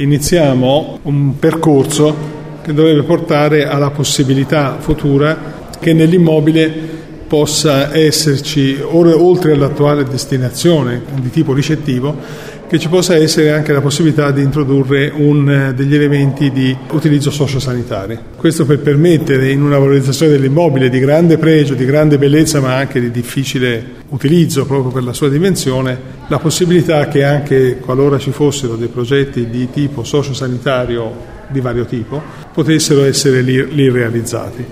iniziamo un percorso che dovrebbe portare alla possibilità futura che nell'immobile possa esserci, oltre all'attuale destinazione di tipo ricettivo, che ci possa essere anche la possibilità di introdurre degli elementi di utilizzo sociosanitario. Questo per permettere, in una valorizzazione dell'immobile di grande pregio, di grande bellezza, ma anche di difficile utilizzo proprio per la sua dimensione, la possibilità che anche qualora ci fossero dei progetti di tipo sociosanitario di vario tipo, potessero essere lì realizzati.